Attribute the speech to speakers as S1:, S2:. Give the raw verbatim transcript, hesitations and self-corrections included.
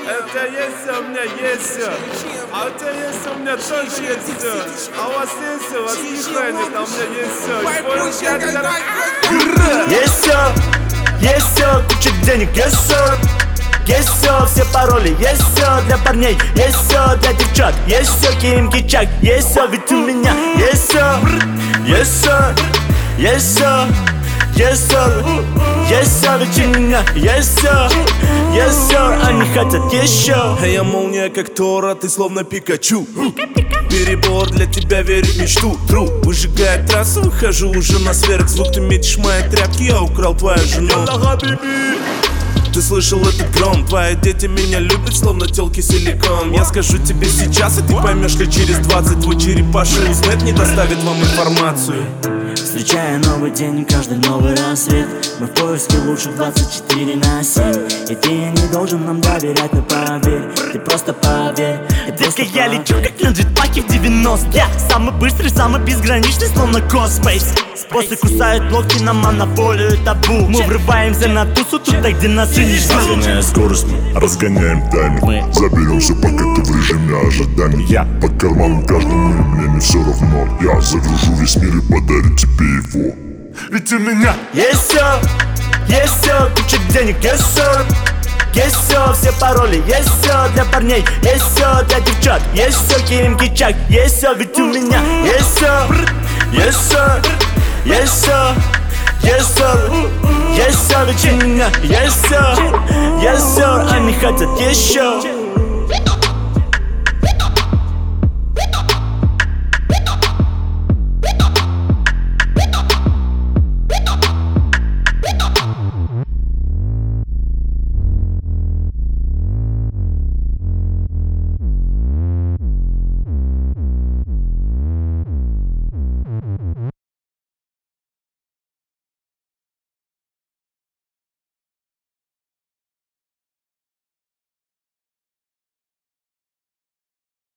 S1: Это есть все, у меня есть все. А у тебя есть все, у меня тоже есть все. А у вас есть все, у вас нихуя нет, а у меня есть все.
S2: Есть все, есть все, куча денег, есть все. Есть все, все пароли, есть все для парней, есть все для девчат, есть все Ким Кичак, есть все, ведь у меня есть все, есть все, есть все, есть все, есть все, ведь у меня есть все, есть все, они хотят еще.
S1: Я молния как Тора, ты словно Пикачу. Перебор для тебя верить в мечту. Тру, выжигая трассу, выхожу уже на сверхзвук. Ты метишь мои тряпки, я украл твою жену. Ты слышал этот гром? Твои дети меня любят, словно телки силикон. Я скажу тебе сейчас, и ты поймешь ли через двадцать. Твой черепаший узнает, не доставит вам информацию.
S2: Встречая новый день, каждый новый рассвет, мы в поиске лучших двадцать четыре на семь. И ты не должен нам доверять, но поверь, ты просто поверь. Детка, я лечу как на джетпаке в девяностых. Я самый быстрый, самый безграничный, словно Косспейс. После кусают локти на монополию табу. Мы врываемся на тусу туда, где нас и не ждут.
S3: Разгоняя скорость, мы разгоняем таймер. Мы заберемся, пока ты в режиме ожидания. Я по карману каждому, и мне не все равно. Я загружу весь мир и подарю тебе его. Ведь у меня
S2: есть все, есть все, куча денег, есть все. Есть все, все пароли, есть все для парней, есть все для девчат, есть все Ким Кичак, есть все, ведь у меня есть все, есть все, есть все, есть все, есть все, ведь у меня есть все, есть все, они хотят еще.